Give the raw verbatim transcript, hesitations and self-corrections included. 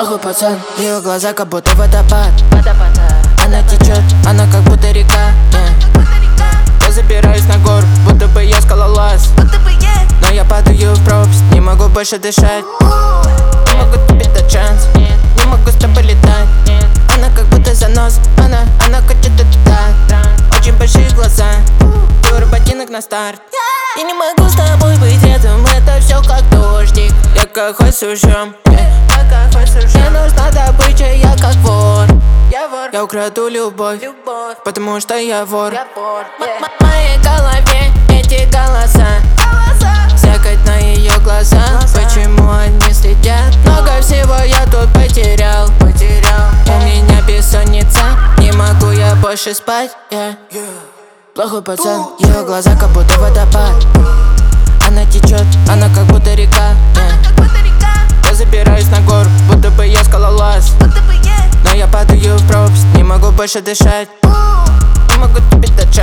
Плохой пацан, ее глаза как будто водопад. Она течет, она как будто река, yeah. Я забираюсь на гору, будто бы я скалолаз, но я падаю в пропасть, не могу больше дышать. Не могу тебе дать шанс, не могу с тобой летать. Она как будто занос, она, она хочет туда. Очень большие глаза, гору ботинок на старт. Я не могу с тобой быть рядом, это все как дождик. Я как хоть сужем, мне нужна добыча, я как вор. Я вор, я украду любовь, любовь, потому что я вор. Я вор, yeah. В моей голове эти голоса, зеркать на ее глаза, глаза. Почему они следят? Много всего я тут потерял, потерял. Yeah. У меня бессонница, не могу я больше спать, yeah. Yeah. Плохой пацан, ее глаза как будто водопад. Она течет, она как будто река, yeah. Я забираюсь на гору, будто бы я скалолаз, но я падаю в пропасть, не могу больше дышать. Не могу тебе дать шанс.